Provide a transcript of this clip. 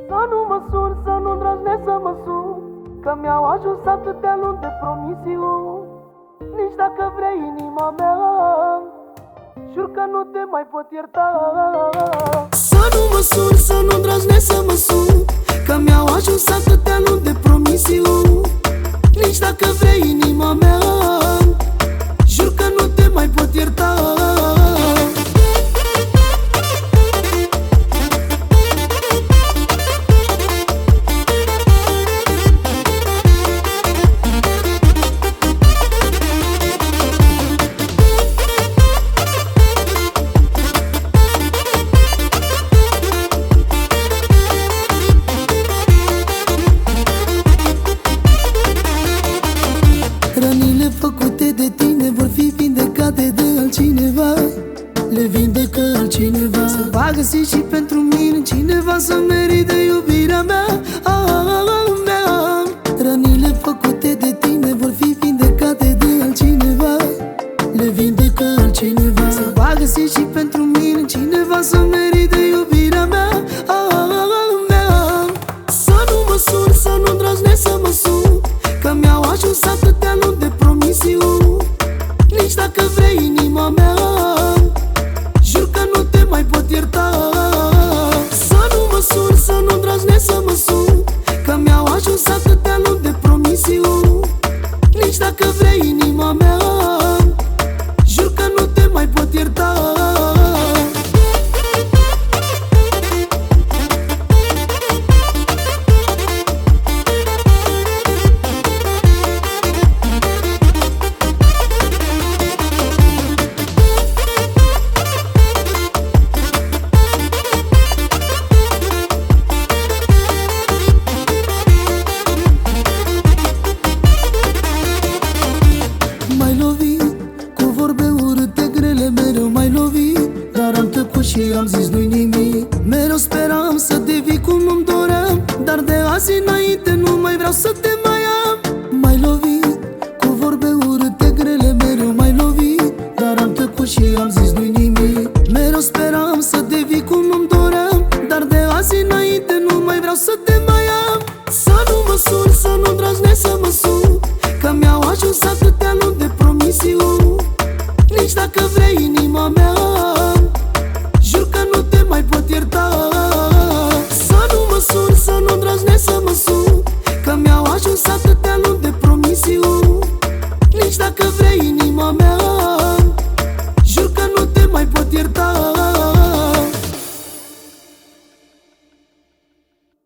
Să nu mă sun, să nu îndrăznesc să mă sun, că mi-au ajuns atâtea luni de promisiuni. Nici dacă vrei inima mea, jur că nu te mai pot ierta. Să nu mă sun, să nu îndrăznesc să mă sun, că mi-au ajuns atâtea luni de promisiuni. Nici dacă vrei inima mea, jur că nu te mai pot ierta. Rănile făcute de tine vor fi vindecate de altcineva, le vindecă altcineva. Se va găsi și pentru mine cineva să merite iubirea mea, mea. Rănile făcute de tine vor fi vindecate de altcineva, le vindecă altcineva. Se va găsi și pentru mine cineva să merite iubirea mea, mea. Să nu mă sun, să nu îndrăznesc să mă sun, că mi-au ajuns atâtea luni de promisiuni. Nici dacă vrei inima mea, jur că nu te mai pot ierta. Să nu mă sun, să nu îndrăznesc să mă sun, că mi-au ajuns atâtea luni de promisiuni. Nici dacă vrei inima mea, jur că nu te mai pot ierta. M-ai lovit cu vorbe urâte grele, mereu m-ai lovit, dar am tăcut și am zis nu-i nimic. Mereu speram să devii cum îmi doream, dar de azi înainte nu mai vreau să te mai am. M-ai lovit cu vorbe urâte grele, mereu m-ai lovit, dar am tăcut și am zis nu-i nimic. Mereu speram să devii cum îmi doream, dar de azi înainte nu mai vreau să te